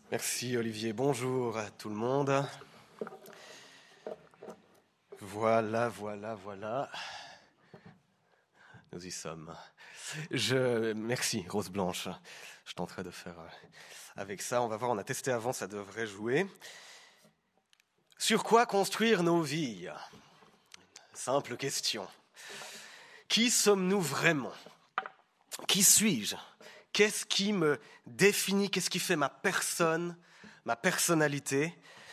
Merci Olivier, bonjour à tout le monde. Voilà. Nous y sommes. Merci Rose Blanche. Je tenterai de faire avec ça. On va voir, on a testé avant, ça devrait jouer. Sur quoi construire nos vies ? Simple question. Qui sommes-nous vraiment ? Qui suis-je ? Qu'est-ce qui me définit ? Qu'est-ce qui fait ma personne, ma personnalité ?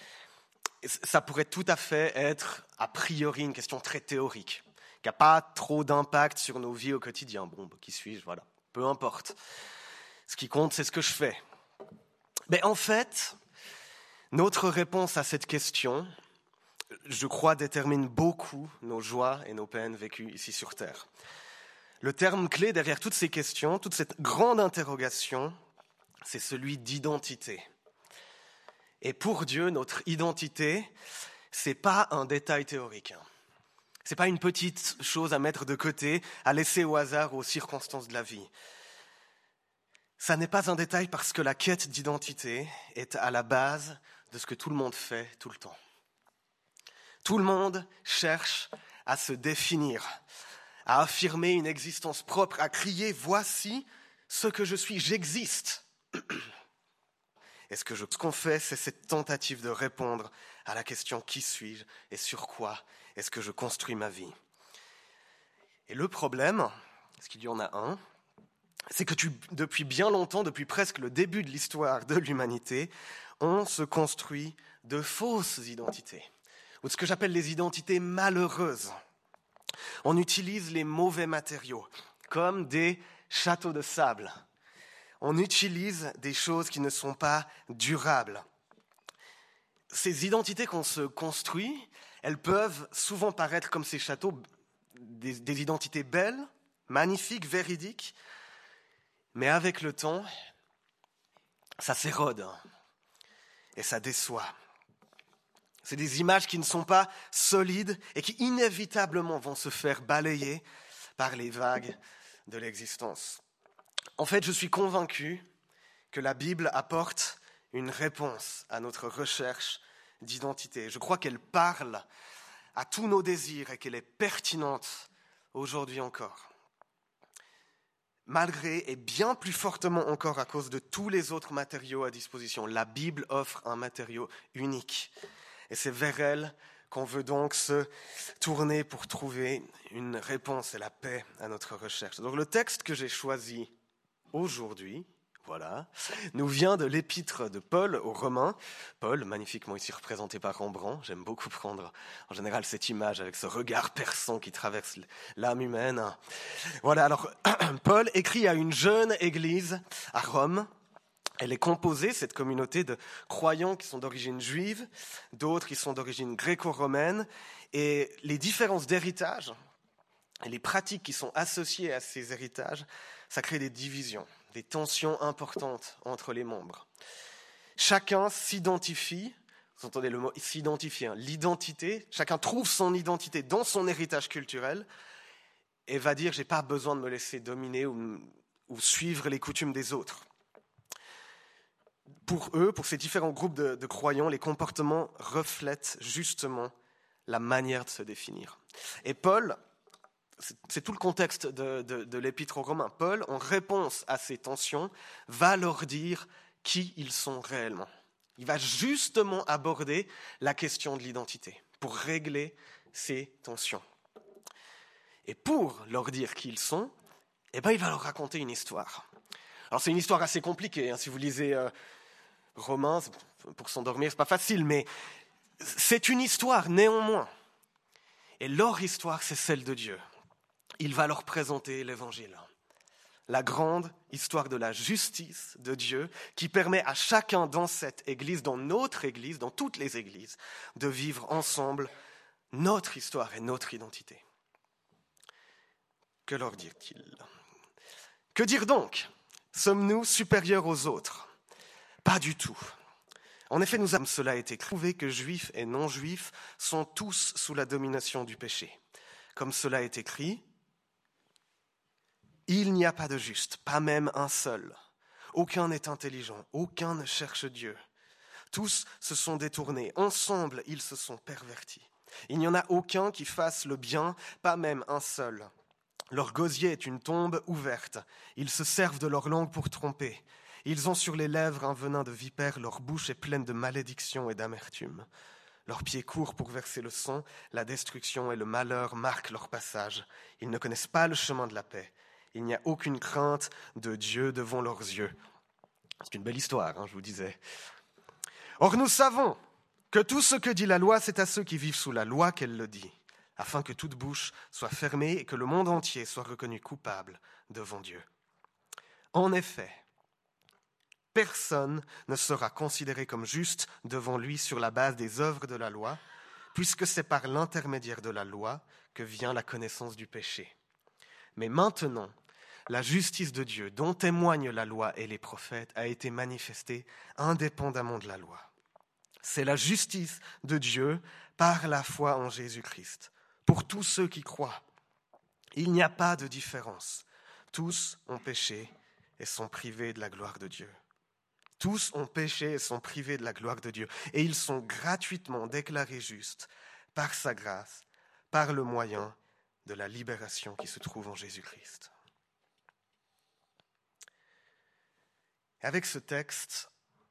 Ça pourrait tout à fait être, a priori, une question très théorique, qui n'a pas trop d'impact sur nos vies au quotidien. Bon, qui suis-je ? Voilà, peu importe. Ce qui compte, c'est ce que je fais. Mais en fait, notre réponse à cette question, je crois, détermine beaucoup nos joies et nos peines vécues ici sur Terre. Le terme clé derrière toutes ces questions, toute cette grande interrogation, c'est celui d'identité. Et pour Dieu, notre identité, c'est pas un détail théorique. C'est pas une petite chose à mettre de côté, à laisser au hasard ou aux circonstances de la vie. Ça n'est pas un détail parce que la quête d'identité est à la base de ce que tout le monde fait tout le temps. Tout le monde cherche à se définir, à affirmer une existence propre, à crier « Voici ce que je suis, j'existe ». Et ce qu'on fait, c'est cette tentative de répondre à la question « Qui suis-je » et sur quoi est-ce que je construis ma vie ? Et le problème, parce qu'il y en a un, c'est que depuis bien longtemps, depuis presque le début de l'histoire de l'humanité, on se construit de fausses identités, ou de ce que j'appelle les identités malheureuses. On utilise les mauvais matériaux, comme des châteaux de sable. On utilise des choses qui ne sont pas durables. Ces identités qu'on se construit, elles peuvent souvent paraître comme ces châteaux, des identités belles, magnifiques, véridiques, mais avec le temps, ça s'érode et ça déçoit. C'est des images qui ne sont pas solides et qui inévitablement vont se faire balayer par les vagues de l'existence. En fait, je suis convaincu que la Bible apporte une réponse à notre recherche d'identité. Je crois qu'elle parle à tous nos désirs et qu'elle est pertinente aujourd'hui encore. Malgré et bien plus fortement encore à cause de tous les autres matériaux à disposition, la Bible offre un matériau unique. Et c'est vers elle qu'on veut donc se tourner pour trouver une réponse et la paix à notre recherche. Donc le texte que j'ai choisi aujourd'hui, voilà, nous vient de l'épître de Paul aux Romains. Paul, magnifiquement ici représenté par Rembrandt. J'aime beaucoup prendre en général cette image avec ce regard perçant qui traverse l'âme humaine. Voilà, alors Paul écrit à une jeune église à Rome. Elle est composée, cette communauté, de croyants qui sont d'origine juive, d'autres qui sont d'origine gréco-romaine, et les différences d'héritage et les pratiques qui sont associées à ces héritages, ça crée des divisions, des tensions importantes entre les membres. Chacun s'identifie, vous entendez le mot s'identifier, l'identité, chacun trouve son identité dans son héritage culturel et va dire « j'ai pas besoin de me laisser dominer ou suivre les coutumes des autres ». Pour eux, pour ces différents groupes de croyants, les comportements reflètent justement la manière de se définir. Et Paul, c'est tout le contexte de l'épître aux Romains, Paul, en réponse à ces tensions, va leur dire qui ils sont réellement. Il va justement aborder la question de l'identité pour régler ces tensions. Et pour leur dire qui ils sont, il va leur raconter une histoire. Alors c'est une histoire assez compliquée, si vous lisez Romains, pour s'endormir, c'est pas facile, mais c'est une histoire néanmoins. Et leur histoire, c'est celle de Dieu. Il va leur présenter l'évangile, la grande histoire de la justice de Dieu qui permet à chacun dans cette église, dans notre église, dans toutes les églises, de vivre ensemble notre histoire et notre identité. Que leur dire-t-il ? Que dire donc ? Sommes-nous supérieurs aux autres ? Pas du tout. En effet, cela a été prouvé que juifs et non-juifs sont tous sous la domination du péché. Comme cela est écrit, il n'y a pas de juste, pas même un seul. Aucun n'est intelligent, aucun ne cherche Dieu. Tous se sont détournés, ensemble ils se sont pervertis. Il n'y en a aucun qui fasse le bien, pas même un seul. Leur gosier est une tombe ouverte. Ils se servent de leur langue pour tromper. Ils ont sur les lèvres un venin de vipère, leur bouche est pleine de malédiction et d'amertume. Leurs pieds courent pour verser le sang, la destruction et le malheur marquent leur passage. Ils ne connaissent pas le chemin de la paix. Il n'y a aucune crainte de Dieu devant leurs yeux. C'est une belle histoire, je vous disais. Or nous savons que tout ce que dit la loi, c'est à ceux qui vivent sous la loi qu'elle le dit, afin que toute bouche soit fermée et que le monde entier soit reconnu coupable devant Dieu. En effet, personne ne sera considéré comme juste devant lui sur la base des œuvres de la loi, puisque c'est par l'intermédiaire de la loi que vient la connaissance du péché. Mais maintenant, la justice de Dieu, dont témoignent la loi et les prophètes, a été manifestée indépendamment de la loi. C'est la justice de Dieu par la foi en Jésus-Christ, pour tous ceux qui croient. Il n'y a pas de différence. Tous ont péché et sont privés de la gloire de Dieu. Tous ont péché et sont privés de la gloire de Dieu. Et ils sont gratuitement déclarés justes par sa grâce, par le moyen de la libération qui se trouve en Jésus-Christ. Avec ce texte,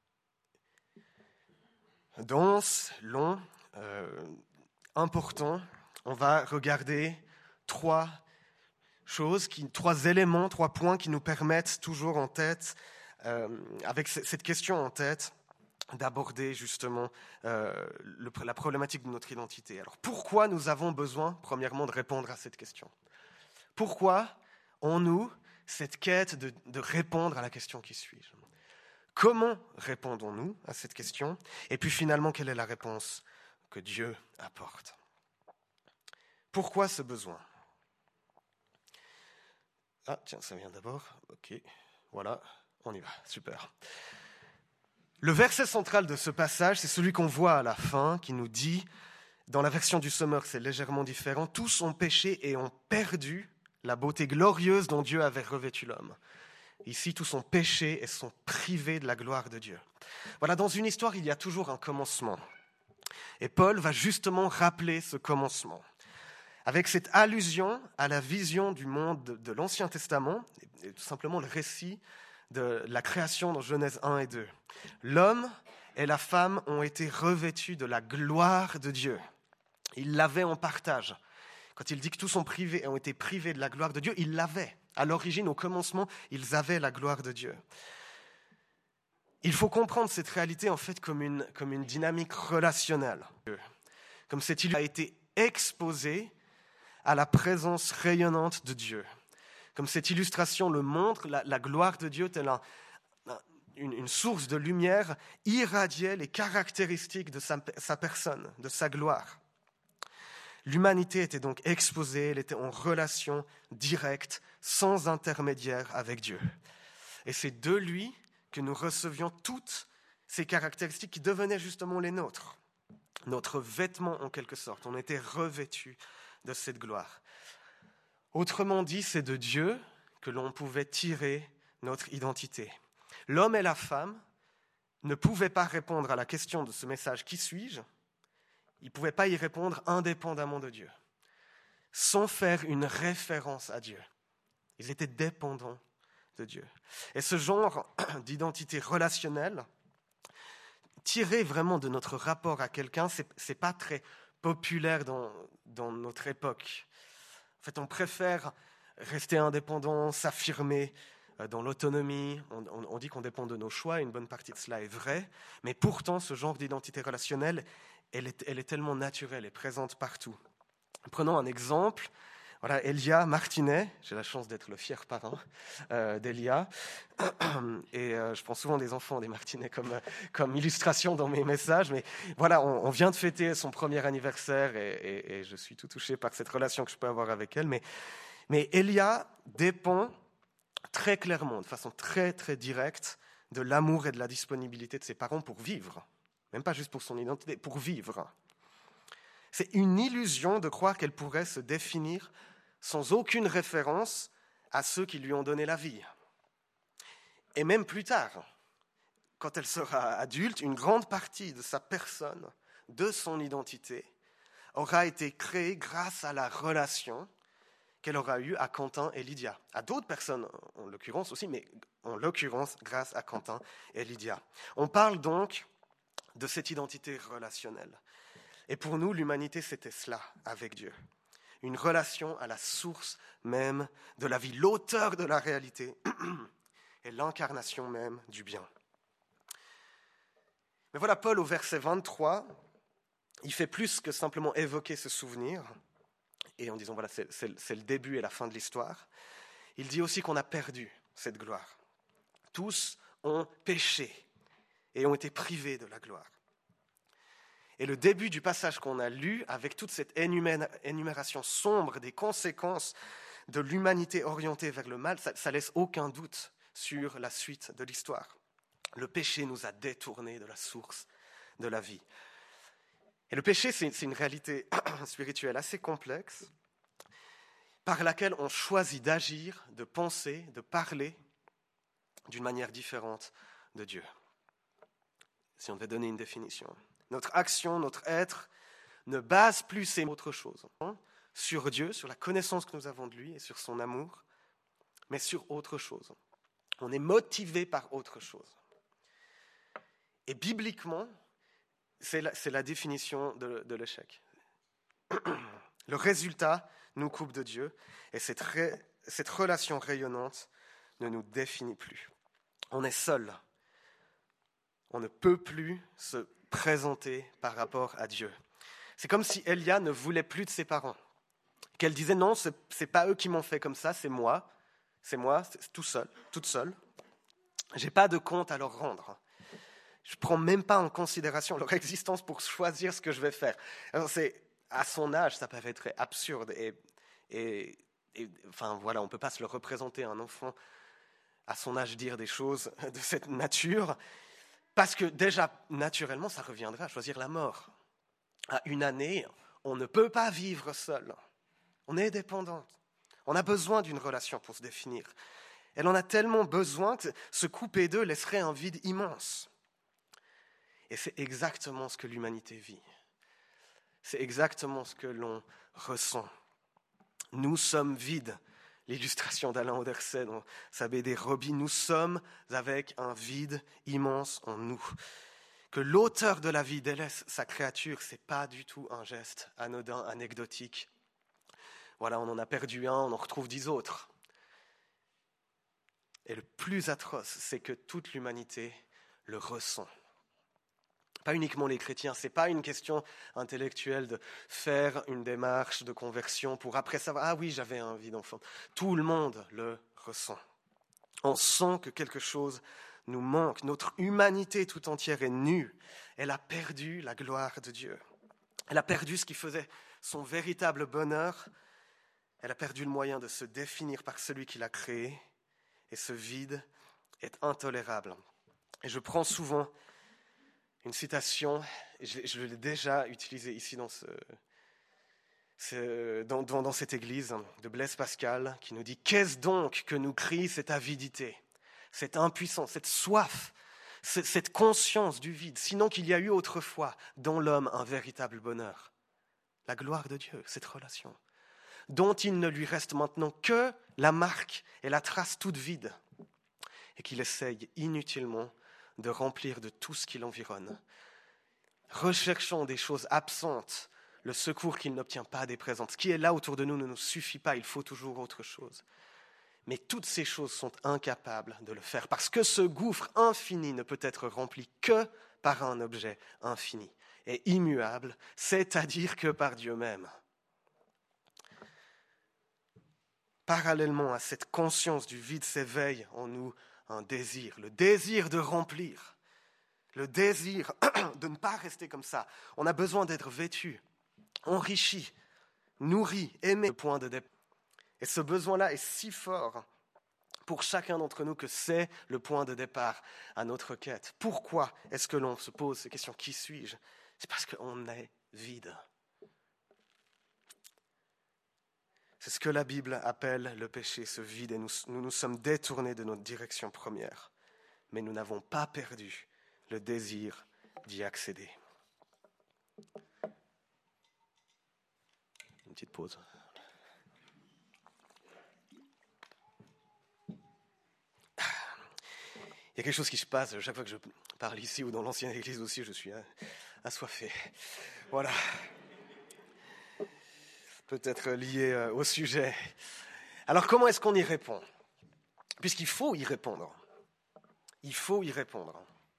dense, long, important, on va regarder trois éléments, 3 points qui nous permettent toujours en tête, avec cette question en tête, d'aborder justement la problématique de notre identité. Alors pourquoi nous avons besoin, premièrement, de répondre à cette question ? Pourquoi en nous cette quête de répondre à la question « Qui suis-je » ? Comment répondons-nous à cette question ? Et puis finalement, quelle est la réponse que Dieu apporte ? Pourquoi ce besoin ? Ah, tiens, ça vient d'abord. Ok, voilà, on y va, super. Le verset central de ce passage, c'est celui qu'on voit à la fin, qui nous dit, dans la version du Sommeur, c'est légèrement différent, « Tous ont péché et ont perdu la beauté glorieuse dont Dieu avait revêtu l'homme. » Ici, tous ont péché et sont privés de la gloire de Dieu. Voilà, dans une histoire, il y a toujours un commencement. Et Paul va justement rappeler ce commencement. Avec cette allusion à la vision du monde de l'Ancien Testament, et tout simplement le récit de la création dans Genèse 1 et 2. L'homme et la femme ont été revêtus de la gloire de Dieu. Ils l'avaient en partage. Quand il dit que tous ont été privés de la gloire de Dieu, ils l'avaient. À l'origine, au commencement, ils avaient la gloire de Dieu. Il faut comprendre cette réalité en fait comme une dynamique relationnelle. Comme cette illusion a été exposée à la présence rayonnante de Dieu. Comme cette illustration le montre, la gloire de Dieu telle une source de lumière irradiait les caractéristiques de sa personne, de sa gloire. L'humanité était donc exposée, elle était en relation directe, sans intermédiaire avec Dieu. Et c'est de lui que nous recevions toutes ces caractéristiques qui devenaient justement les nôtres. Notre vêtement en quelque sorte, on était revêtus de cette gloire. Autrement dit, c'est de Dieu que l'on pouvait tirer notre identité. L'homme et la femme ne pouvaient pas répondre à la question de ce message « Qui suis-je ?» Ils ne pouvaient pas y répondre indépendamment de Dieu, sans faire une référence à Dieu. Ils étaient dépendants de Dieu. Et ce genre d'identité relationnelle, tiré vraiment de notre rapport à quelqu'un, ce n'est pas très populaire dans notre époque. En fait, on préfère rester indépendant, s'affirmer dans l'autonomie. On dit qu'on dépend de nos choix, et une bonne partie de cela est vrai. Mais pourtant, ce genre d'identité relationnelle, elle est tellement naturelle et présente partout. Prenons un exemple. Voilà, Elia Martinet, j'ai la chance d'être le fier parrain d'Elia, et je prends souvent des enfants des Martinet comme illustration dans mes messages, mais voilà, on vient de fêter son premier anniversaire et je suis tout touché par cette relation que je peux avoir avec elle, mais Elia dépend très clairement, de façon très très directe, de l'amour et de la disponibilité de ses parents pour vivre, même pas juste pour son identité, pour vivre. C'est une illusion de croire qu'elle pourrait se définir sans aucune référence à ceux qui lui ont donné la vie. Et même plus tard, quand elle sera adulte, une grande partie de sa personne, de son identité, aura été créée grâce à la relation qu'elle aura eue à Quentin et Lydia. À d'autres personnes, en l'occurrence aussi, mais en l'occurrence grâce à Quentin et Lydia. On parle donc de cette identité relationnelle. Et pour nous, l'humanité, c'était cela avec Dieu. Une relation à la source même de la vie, l'auteur de la réalité et l'incarnation même du bien. Mais voilà, Paul, au verset 23, il fait plus que simplement évoquer ce souvenir, et en disant, voilà, c'est le début et la fin de l'histoire. Il dit aussi qu'on a perdu cette gloire. Tous ont péché et ont été privés de la gloire. Et le début du passage qu'on a lu, avec toute cette énumération sombre des conséquences de l'humanité orientée vers le mal, ça laisse aucun doute sur la suite de l'histoire. Le péché nous a détournés de la source de la vie. Et le péché, c'est une réalité spirituelle assez complexe, par laquelle on choisit d'agir, de penser, de parler d'une manière différente de Dieu. Si on devait donner une définition. Notre action, notre être, ne base plus sur autre chose, sur Dieu, sur la connaissance que nous avons de lui et sur son amour, mais sur autre chose. On est motivé par autre chose. Et bibliquement, c'est la définition de l'échec. Le résultat nous coupe de Dieu et cette relation rayonnante ne nous définit plus. On est seul. On ne peut plus se présenter par rapport à Dieu. C'est comme si Elia ne voulait plus de ses parents. Qu'elle disait non, c'est pas eux qui m'ont fait comme ça, c'est moi, c'est tout seul, toute seule. J'ai pas de compte à leur rendre. Je prends même pas en considération leur existence pour choisir ce que je vais faire. Alors à son âge, ça peut être absurde et enfin voilà, on peut pas se le représenter un enfant à son âge dire des choses de cette nature. Parce que déjà, naturellement, ça reviendrait à choisir la mort. À une année, on ne peut pas vivre seul. On est dépendant. On a besoin d'une relation pour se définir. Elle en a tellement besoin que se couper d'eux laisserait un vide immense. Et c'est exactement ce que l'humanité vit. C'est exactement ce que l'on ressent. Nous sommes vides. L'illustration d'Alain Auderset dans sa BD Robbie, nous sommes avec un vide immense en nous. Que l'auteur de la vie délaisse sa créature, ce n'est pas du tout un geste anodin, anecdotique. Voilà, on en a perdu un, on en retrouve 10 autres. Et le plus atroce, c'est que toute l'humanité le ressent. Pas uniquement les chrétiens, ce n'est pas une question intellectuelle de faire une démarche de conversion pour après savoir « Ah oui, j'avais un vide enfant ». Tout le monde le ressent. On sent que quelque chose nous manque. Notre humanité tout entière est nue. Elle a perdu la gloire de Dieu. Elle a perdu ce qui faisait son véritable bonheur. Elle a perdu le moyen de se définir par celui qui l'a créée. Et ce vide est intolérable. Et je prends souvent une citation, je l'ai déjà utilisée ici dans cette église, de Blaise Pascal, qui nous dit « Qu'est-ce donc que nous crie cette avidité, cette impuissance, cette soif, cette conscience du vide, sinon qu'il y a eu autrefois dans l'homme un véritable bonheur, la gloire de Dieu, cette relation, dont il ne lui reste maintenant que la marque et la trace toute vide, et qu'il essaye inutilement de remplir de tout ce qui l'environne. Recherchons des choses absentes, le secours qu'il n'obtient pas des présentes. Ce qui est là autour de nous ne nous suffit pas, il faut toujours autre chose. Mais toutes ces choses sont incapables de le faire, parce que ce gouffre infini ne peut être rempli que par un objet infini et immuable, c'est-à-dire que par Dieu même. Parallèlement à cette conscience du vide s'éveille en nous un désir, le désir de remplir, le désir de ne pas rester comme ça. On a besoin d'être vêtu, enrichi, nourri, aimé, le point de départ. Et ce besoin-là est si fort pour chacun d'entre nous que c'est le point de départ à notre quête. Pourquoi est-ce que l'on se pose ces questions ? Qui suis-je ? C'est parce qu'on est vide. C'est ce que la Bible appelle le péché, ce vide, et nous nous sommes détournés de notre direction première. mais nous n'avons pas perdu le désir d'y accéder. Une petite pause. Il y a quelque chose qui se passe chaque fois que je parle ici ou dans l'ancienne église aussi, je suis assoiffé. Voilà. Peut-être lié au sujet. Alors comment est-ce qu'on y répond ? Puisqu'il faut y répondre. Il faut y répondre.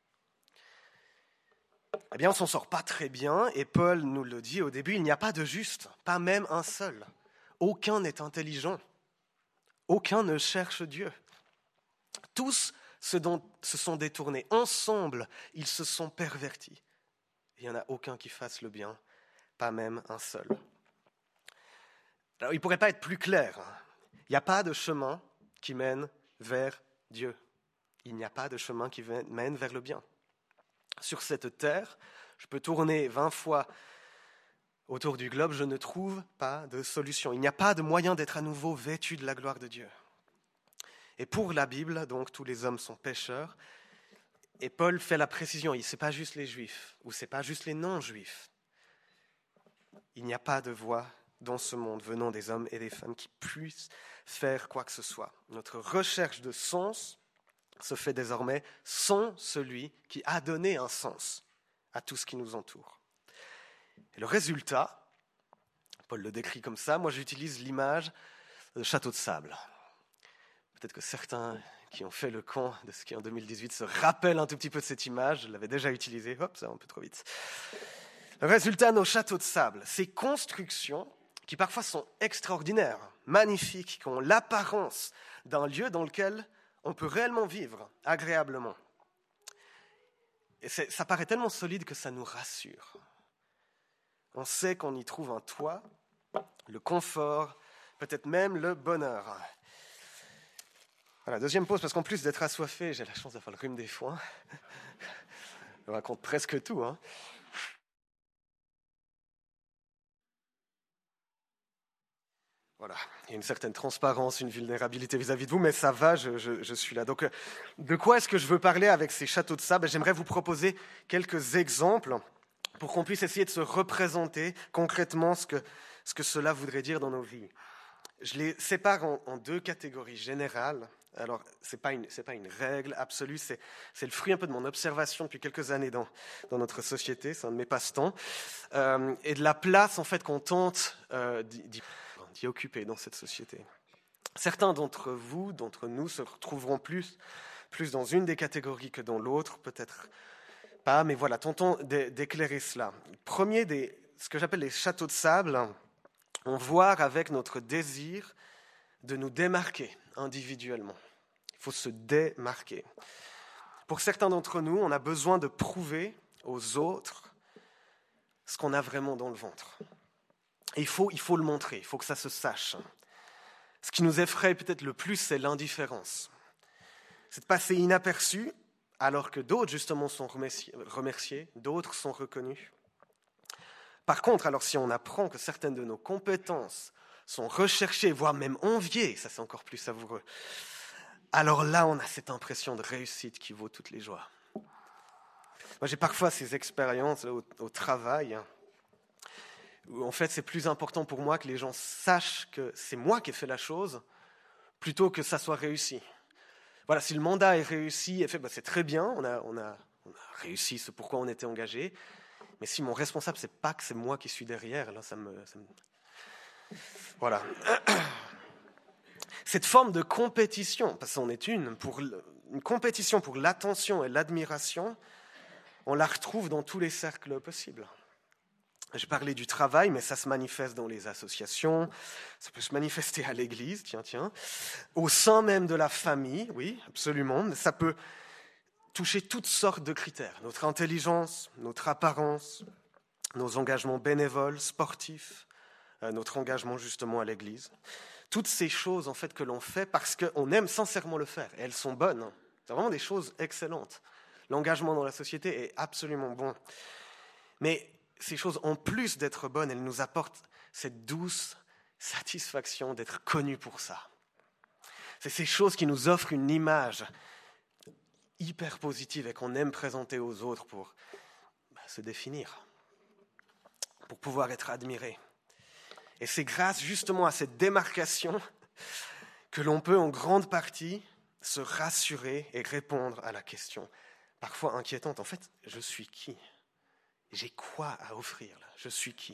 Eh bien, on ne s'en sort pas très bien, et Paul nous le dit au début, il n'y a pas de juste, pas même un seul. Aucun n'est intelligent. Aucun ne cherche Dieu. Tous se sont détournés. Ensemble, ils se sont pervertis. Il n'y en a aucun qui fasse le bien, pas même un seul. Alors, il ne pourrait pas être plus clair. Il n'y a pas de chemin qui mène vers Dieu. Il n'y a pas de chemin qui mène vers le bien. Sur cette terre, je peux tourner 20 fois autour du globe, je ne trouve pas de solution. Il n'y a pas de moyen d'être à nouveau vêtu de la gloire de Dieu. Et pour la Bible, donc, tous les hommes sont pécheurs. Et Paul fait la précision, ce n'est pas juste les Juifs, ou ce n'est pas juste les non-Juifs. Il n'y a pas de voie dans ce monde venant des hommes et des femmes qui puissent faire quoi que ce soit. Notre recherche de sens se fait désormais sans celui qui a donné un sens à tout ce qui nous entoure. Et le résultat, Paul le décrit comme ça, moi j'utilise l'image de château de sable. Peut-être que certains qui ont fait le camp de ski en 2018 se rappellent un tout petit peu de cette image, je l'avais déjà utilisée, hop, ça va un peu trop vite. Le résultat, nos châteaux de sable, ces constructions qui parfois sont extraordinaires, magnifiques, qui ont l'apparence d'un lieu dans lequel on peut réellement vivre agréablement. Et ça paraît tellement solide que ça nous rassure. On sait qu'on y trouve un toit, le confort, peut-être même le bonheur. Voilà, deuxième pause, parce qu'en plus d'être assoiffé, j'ai la chance d'avoir le rhume des foins. Je raconte presque tout, hein. Voilà, il y a une certaine transparence, une vulnérabilité vis-à-vis de vous, mais ça va, je suis là. Donc, de quoi est-ce que je veux parler avec ces châteaux de sable ? J'aimerais vous proposer quelques exemples pour qu'on puisse essayer de se représenter concrètement ce que cela voudrait dire dans nos vies. Je les sépare en deux catégories générales. Alors, c'est pas une règle absolue, c'est le fruit un peu de mon observation depuis quelques années dans notre société, c'est un de mes passe-temps, et de la place en fait qu'on tente d'y occuper dans cette société. Certains d'entre vous, d'entre nous, se retrouveront plus dans une des catégories que dans l'autre, peut-être pas, mais voilà, tentons d'éclairer cela. Premier ce que j'appelle les châteaux de sable, on voit avec notre désir de nous démarquer individuellement. Il faut se démarquer. Pour certains d'entre nous, on a besoin de prouver aux autres ce qu'on a vraiment dans le ventre. Et il faut le montrer, il faut que ça se sache. Ce qui nous effraie peut-être le plus, c'est l'indifférence. C'est de passer inaperçu, alors que d'autres, justement, sont remerciés, d'autres sont reconnus. Par contre, alors si on apprend que certaines de nos compétences sont recherchées, voire même enviées, ça c'est encore plus savoureux, alors là, on a cette impression de réussite qui vaut toutes les joies. Moi, j'ai parfois ces expériences au travail, où en fait, c'est plus important pour moi que les gens sachent que c'est moi qui ai fait la chose, plutôt que ça soit réussi. Voilà, si le mandat est réussi et fait, c'est très bien, on a réussi ce pourquoi on était engagé, mais si mon responsable, c'est pas que c'est moi qui suis derrière, là, ça me... Voilà. Cette forme de compétition, parce qu'on est une compétition pour l'attention et l'admiration, on la retrouve dans tous les cercles possibles. J'ai parlé du travail, mais ça se manifeste dans les associations, ça peut se manifester à l'église, tiens, au sein même de la famille, oui, absolument, ça peut toucher toutes sortes de critères, notre intelligence, notre apparence, nos engagements bénévoles, sportifs, notre engagement justement à l'église. Toutes ces choses en fait que l'on fait parce qu'on aime sincèrement le faire, et elles sont bonnes, c'est vraiment des choses excellentes. L'engagement dans la société est absolument bon, mais ces choses, en plus d'être bonnes, elles nous apportent cette douce satisfaction d'être connus pour ça. C'est ces choses qui nous offrent une image hyper positive et qu'on aime présenter aux autres pour se définir, pour pouvoir être admiré. Et c'est grâce justement à cette démarcation que l'on peut en grande partie se rassurer et répondre à la question, parfois inquiétante, en fait, je suis qui ? J'ai quoi à offrir là ? Je suis qui ?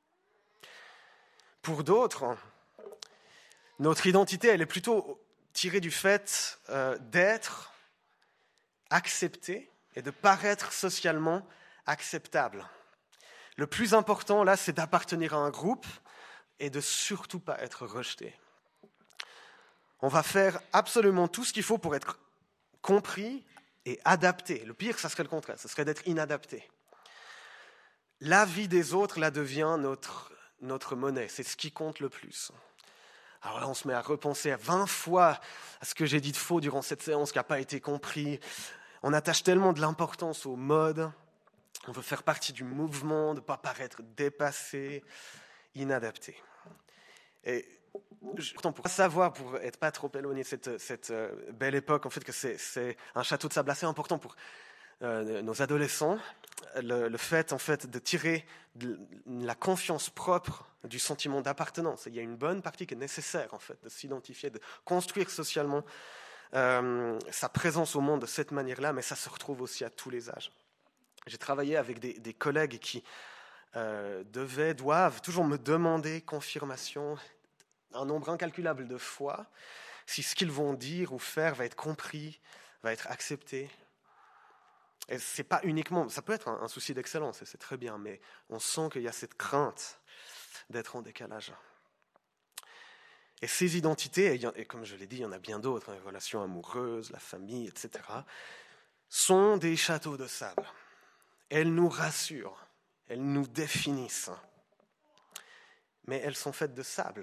Pour d'autres, notre identité, elle est plutôt tirée du fait d'être accepté et de paraître socialement acceptable. Le plus important, là, c'est d'appartenir à un groupe et de surtout pas être rejeté. On va faire absolument tout ce qu'il faut pour être compris et adapté. Le pire, ça serait le contraire, ça serait d'être inadapté. L'avis des autres, là, devient notre monnaie, c'est ce qui compte le plus. Alors là, on se met à repenser à 20 fois à ce que j'ai dit de faux durant cette séance qui n'a pas été compris. On attache tellement de l'importance au mode. On veut faire partie du mouvement, de ne pas paraître dépassé, inadapté. Et pour savoir, pour être pas trop éloigné de cette belle époque, en fait, que c'est un château de sable assez important pour nos adolescents, le fait, en fait, de tirer de la confiance propre du sentiment d'appartenance. Il y a une bonne partie qui est nécessaire, en fait, de s'identifier, de construire socialement sa présence au monde de cette manière-là, mais ça se retrouve aussi à tous les âges. J'ai travaillé avec des collègues qui doivent toujours me demander confirmation un nombre incalculable de fois si ce qu'ils vont dire ou faire va être compris, va être accepté. Et c'est pas uniquement, ça peut être un souci d'excellence, et c'est très bien, mais on sent qu'il y a cette crainte d'être en décalage. Et ces identités, et comme je l'ai dit, il y en a bien d'autres, les relations amoureuses, la famille, etc., sont des châteaux de sable. Elles nous rassurent, elles nous définissent, mais elles sont faites de sable.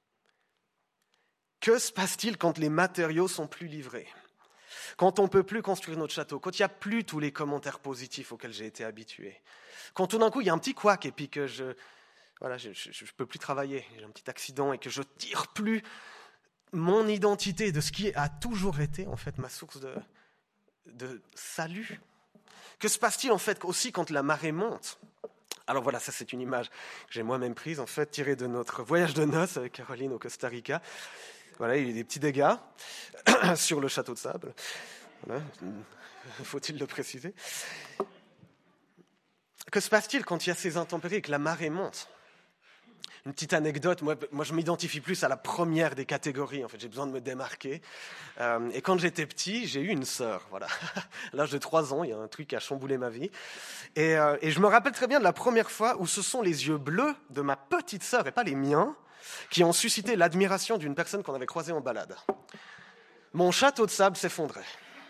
Que se passe-t-il quand les matériaux sont plus livrés ? Quand on ne peut plus construire notre château, quand il n'y a plus tous les commentaires positifs auxquels j'ai été habitué, quand tout d'un coup il y a un petit couac et puis que je ne peux plus travailler, j'ai un petit accident et que je ne tire plus mon identité de ce qui a toujours été en fait ma source de salut. Que se passe-t-il en fait aussi quand la marée monte ? Alors voilà, ça c'est une image que j'ai moi-même prise, en fait, tirée de notre voyage de noces avec Caroline au Costa Rica. Voilà, il y a eu des petits dégâts sur le château de sable. Voilà. Faut-il le préciser ? Que se passe-t-il quand il y a ces intempéries et que la marée monte ? Une petite anecdote, moi je m'identifie plus à la première des catégories, en fait, j'ai besoin de me démarquer. Et quand j'étais petit, j'ai eu une sœur, voilà. À l'âge de 3 ans, il y a un truc qui a chamboulé ma vie. Et je me rappelle très bien de la première fois où ce sont les yeux bleus de ma petite sœur, et pas les miens, qui ont suscité l'admiration d'une personne qu'on avait croisée en balade. Mon château de sable s'effondrait.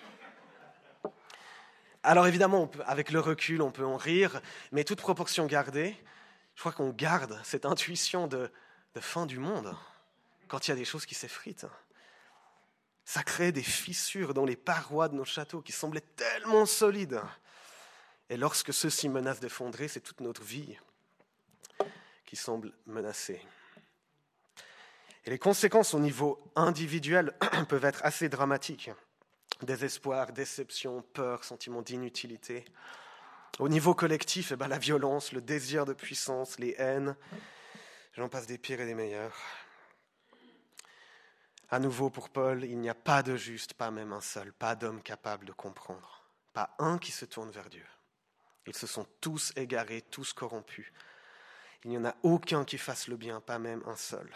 Alors évidemment, avec le recul, on peut en rire, mais toute proportion gardée, je crois qu'on garde cette intuition de fin du monde quand il y a des choses qui s'effritent. Ça crée des fissures dans les parois de nos châteaux qui semblaient tellement solides. Et lorsque ceux-ci menacent d'effondrer, c'est toute notre vie qui semble menacée. Et les conséquences au niveau individuel peuvent être assez dramatiques. Désespoir, déception, peur, sentiment d'inutilité. Au niveau collectif, la violence, le désir de puissance, les haines, j'en passe des pires et des meilleurs. À nouveau, pour Paul, il n'y a pas de juste, pas même un seul, pas d'homme capable de comprendre, pas un qui se tourne vers Dieu. Ils se sont tous égarés, tous corrompus. Il n'y en a aucun qui fasse le bien, pas même un seul.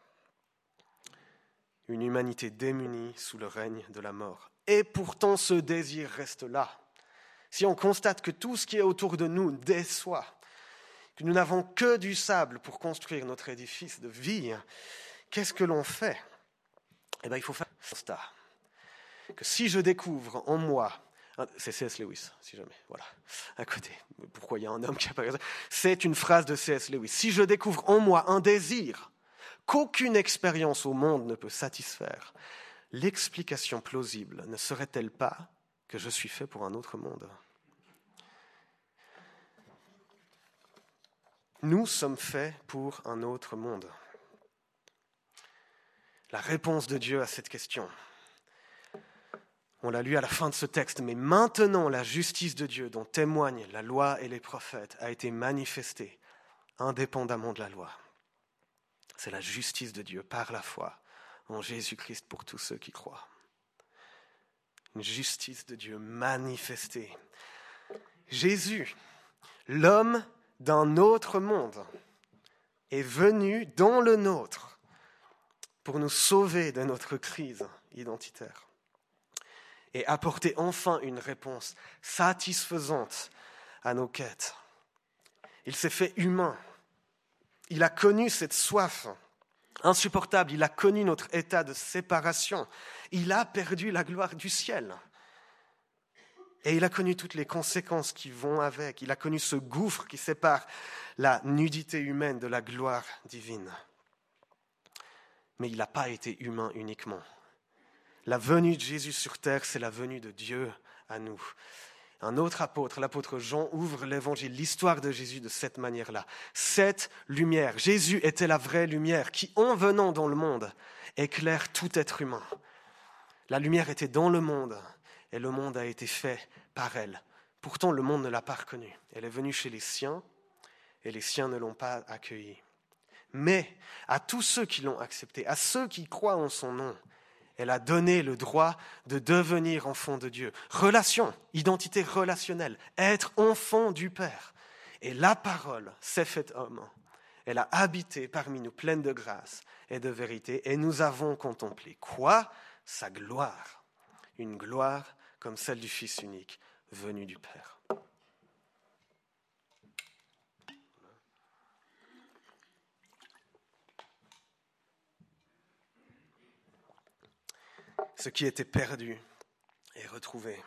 Une humanité démunie sous le règne de la mort. Et pourtant, ce désir reste là. Si on constate que tout ce qui est autour de nous déçoit, que nous n'avons que du sable pour construire notre édifice de vie, qu'est-ce que l'on fait ? Il faut faire un constat. Que si je découvre en moi, c'est C.S. Lewis, si jamais, voilà, à côté. Pourquoi il y a un homme qui a pas raison ? C'est une phrase de C.S. Lewis. Si je découvre en moi un désir qu'aucune expérience au monde ne peut satisfaire, l'explication plausible ne serait-elle pas que je suis fait pour un autre monde ? Nous sommes faits pour un autre monde. La réponse de Dieu à cette question, On l'a lu à la fin de ce texte, mais maintenant la justice de Dieu dont témoignent la loi et les prophètes a été manifestée indépendamment de la loi. C'est la justice de Dieu par la foi en Jésus-Christ pour tous ceux qui croient. Une justice de Dieu manifestée. Jésus, l'homme d'un autre monde, est venu dans le nôtre pour nous sauver de notre crise identitaire et apporter enfin une réponse satisfaisante à nos quêtes. Il s'est fait humain. Il a connu cette soif insupportable. Il a connu notre état de séparation. Il a perdu la gloire du ciel. Et il a connu toutes les conséquences qui vont avec. Il a connu ce gouffre qui sépare la nudité humaine de la gloire divine. Mais il n'a pas été humain uniquement. La venue de Jésus sur terre, c'est la venue de Dieu à nous. Un autre apôtre, l'apôtre Jean, ouvre l'évangile, l'histoire de Jésus de cette manière-là. Cette lumière, Jésus était la vraie lumière qui, en venant dans le monde, éclaire tout être humain. La lumière était dans le monde et le monde a été fait par elle. Pourtant, le monde ne l'a pas reconnue. Elle est venue chez les siens et les siens ne l'ont pas accueillie. Mais à tous ceux qui l'ont acceptée, à ceux qui croient en son nom, elle a donné le droit de devenir enfant de Dieu. Relation, identité relationnelle, être enfant du Père. Et la parole s'est faite homme. Elle a habité parmi nous pleine de grâce et de vérité. Et nous avons contemplé quoi ? Sa gloire. Une gloire comme celle du Fils unique venu du Père. Ce qui était perdu est retrouvé.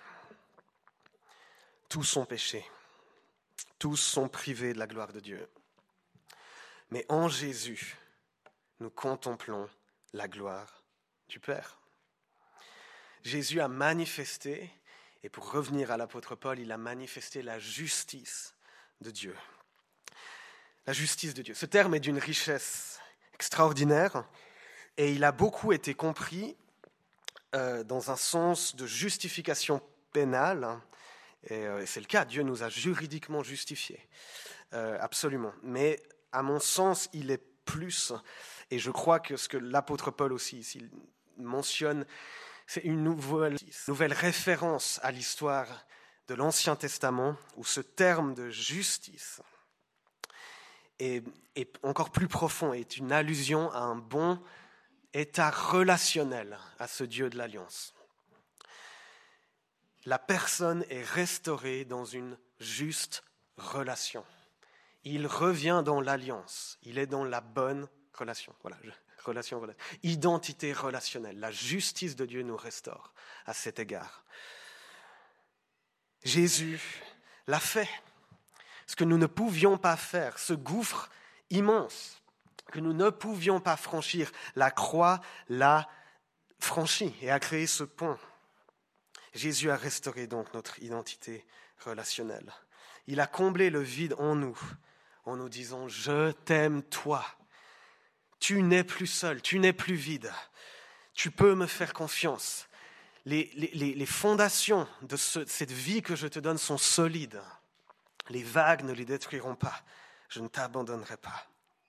Tous sont péchés. Tous sont privés de la gloire de Dieu. Mais en Jésus, nous contemplons la gloire du Père. Jésus a manifesté, et pour revenir à l'apôtre Paul, il a manifesté la justice de Dieu. La justice de Dieu. Ce terme est d'une richesse extraordinaire et il a beaucoup été compris dans un sens de justification pénale, et c'est le cas, Dieu nous a juridiquement justifiés, absolument. Mais à mon sens, il est plus, et je crois que ce que l'apôtre Paul aussi ici mentionne, c'est une nouvelle référence à l'histoire de l'Ancien Testament, où ce terme de justice est encore plus profond, est une allusion à un bon état relationnel à ce Dieu de l'Alliance. La personne est restaurée dans une juste relation. Il revient dans l'alliance. Il est dans la bonne relation. Voilà, relation. Identité relationnelle. La justice de Dieu nous restaure à cet égard. Jésus l'a fait. Ce que nous ne pouvions pas faire, ce gouffre immense que nous ne pouvions pas franchir, la croix l'a franchi et a créé ce pont. Jésus a restauré donc notre identité relationnelle. Il a comblé le vide en nous disant « Je t'aime toi ». Tu n'es plus seul, tu n'es plus vide. Tu peux me faire confiance. Les fondations de cette vie que je te donne sont solides. Les vagues ne les détruiront pas. Je ne t'abandonnerai pas.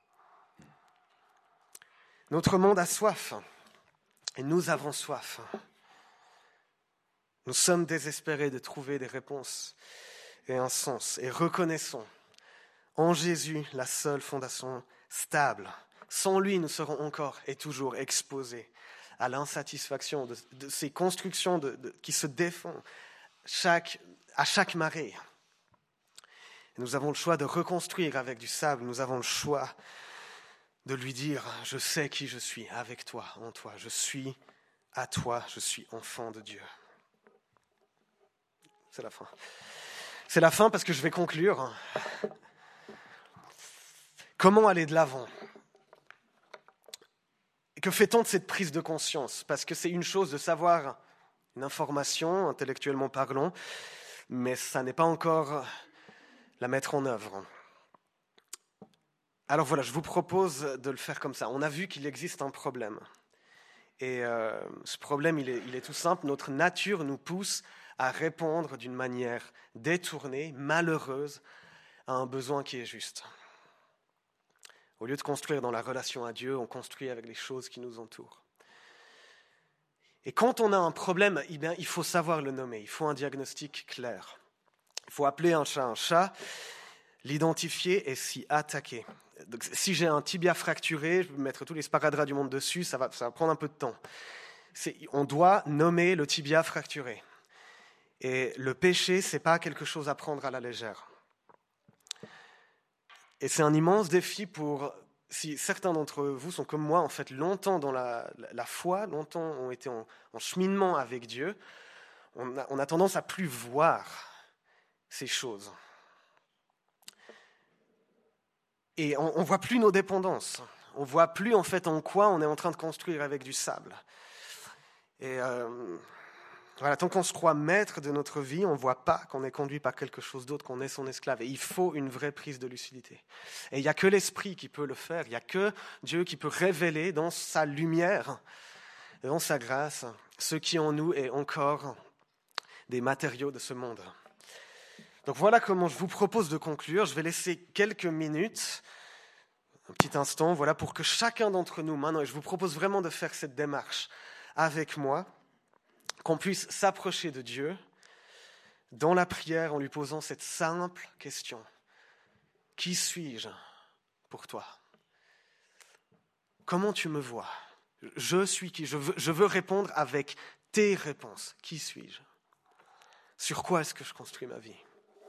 Notre monde a soif, et nous avons soif. Nous sommes désespérés de trouver des réponses et un sens, et reconnaissons en Jésus la seule fondation stable. Sans lui, nous serons encore et toujours exposés à l'insatisfaction de ces constructions qui se défont à chaque marée. Nous avons le choix de reconstruire avec du sable, nous avons le choix de lui dire « Je sais qui je suis avec toi, en toi. Je suis à toi, je suis enfant de Dieu. » C'est la fin. C'est la fin parce que je vais conclure. Comment aller de l'avant ? Et que fait-on de cette prise de conscience ? Parce que c'est une chose de savoir une information, intellectuellement parlant, mais ça n'est pas encore la mettre en œuvre. Alors voilà, je vous propose de le faire comme ça. On a vu qu'il existe un problème. Et ce problème, il est tout simple. Notre nature nous pousse à répondre d'une manière détournée, malheureuse, à un besoin qui est juste. Au lieu de construire dans la relation à Dieu, on construit avec les choses qui nous entourent. Et quand on a un problème, eh bien, il faut savoir le nommer, il faut un diagnostic clair. Il faut appeler un chat, l'identifier et s'y attaquer. Donc, si j'ai un tibia fracturé, je vais mettre tous les sparadraps du monde dessus, ça va prendre un peu de temps. On doit nommer le tibia fracturé. Et le péché, ce n'est pas quelque chose à prendre à la légère. Et c'est un immense défi si certains d'entre vous sont comme moi, en fait, longtemps dans la foi, longtemps ont été en cheminement avec Dieu, on a tendance à plus voir ces choses. Et on ne voit plus nos dépendances. On ne voit plus en fait en quoi on est en train de construire avec du sable. Et voilà, tant qu'on se croit maître de notre vie, on ne voit pas qu'on est conduit par quelque chose d'autre, qu'on est son esclave. Et il faut une vraie prise de lucidité. Et il n'y a que l'Esprit qui peut le faire. Il n'y a que Dieu qui peut révéler dans sa lumière, dans sa grâce, ce qui en nous est encore des matériaux de ce monde. Donc voilà comment je vous propose de conclure. Je vais laisser quelques minutes, un petit instant, voilà, pour que chacun d'entre nous, maintenant, et je vous propose vraiment de faire cette démarche avec moi, qu'on puisse s'approcher de Dieu dans la prière en lui posant cette simple question. Qui suis-je pour toi ? Comment tu me vois ? Je suis qui ? Je veux répondre avec tes réponses. Qui suis-je ? Sur quoi est-ce que je construis ma vie ?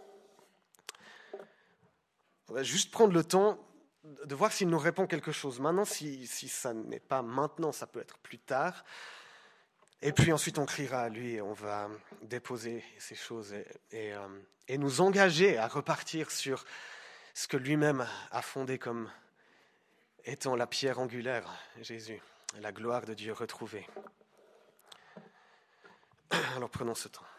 On va juste prendre le temps de voir s'il nous répond quelque chose. Maintenant, si ça n'est pas maintenant, ça peut être plus tard. Et puis ensuite, on criera à lui et on va déposer ces choses et nous engager à repartir sur ce que lui-même a fondé comme étant la pierre angulaire, Jésus, la gloire de Dieu retrouvée. Alors prenons ce temps.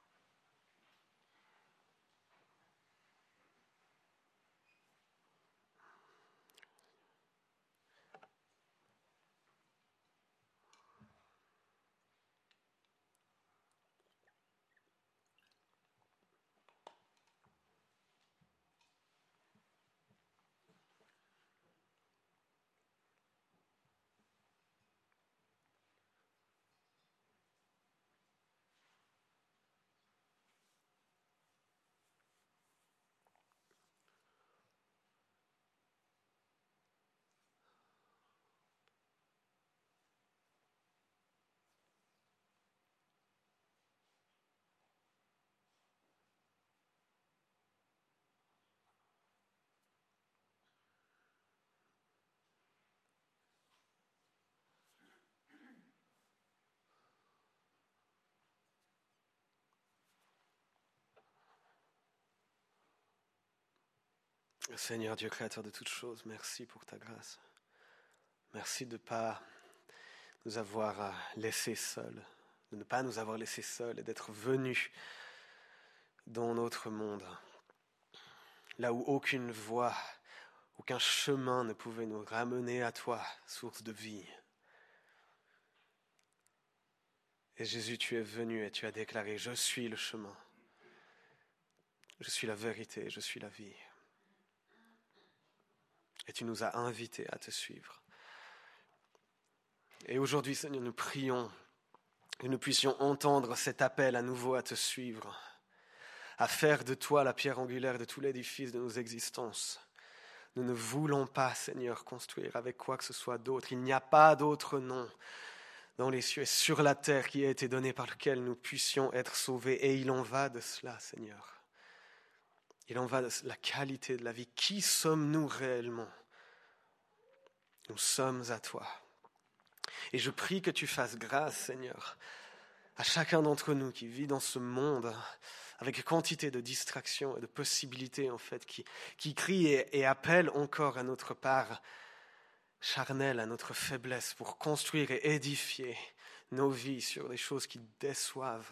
Seigneur Dieu créateur de toutes choses, merci pour ta grâce. Merci de ne pas nous avoir laissés seuls, de ne pas nous avoir laissés seuls et d'être venus dans notre monde, là où aucune voie, aucun chemin ne pouvait nous ramener à toi, source de vie. Et Jésus, tu es venu et tu as déclaré, je suis le chemin, je suis la vérité, je suis la vie. Et tu nous as invités à te suivre. Et aujourd'hui, Seigneur, nous prions que nous puissions entendre cet appel à nouveau à te suivre, à faire de toi la pierre angulaire de tout l'édifice de nos existences. Nous ne voulons pas, Seigneur, construire avec quoi que ce soit d'autre. Il n'y a pas d'autre nom dans les cieux et sur la terre qui a été donné par lequel nous puissions être sauvés. Et il en va de cela, Seigneur. Il en va de la qualité de la vie. Qui sommes-nous réellement ? Nous sommes à toi. Et je prie que tu fasses grâce, Seigneur, à chacun d'entre nous qui vit dans ce monde avec quantité de distractions et de possibilités, en fait, qui crie et appelle encore à notre part charnelle, à notre faiblesse, pour construire et édifier nos vies sur des choses qui déçoivent.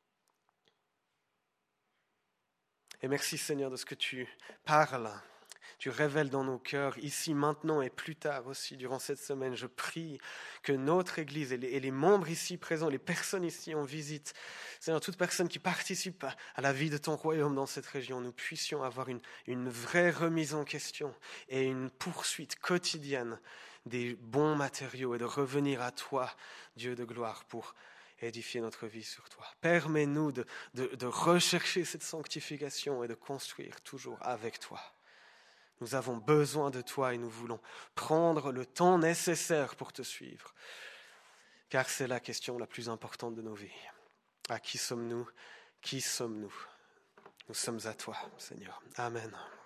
Et merci, Seigneur, de ce que tu parles tu révèles dans nos cœurs, ici, maintenant et plus tard aussi, durant cette semaine. Je prie que notre Église et les membres ici présents, les personnes ici en visite, Seigneur, toute personne qui participe à la vie de ton royaume dans cette région, nous puissions avoir une vraie remise en question et une poursuite quotidienne des bons matériaux et de revenir à toi, Dieu de gloire, pour édifier notre vie sur toi. Permets-nous de rechercher cette sanctification et de construire toujours avec toi. Nous avons besoin de toi et nous voulons prendre le temps nécessaire pour te suivre, car c'est la question la plus importante de nos vies. À qui sommes-nous ? Qui sommes-nous ? Nous sommes à toi, Seigneur. Amen.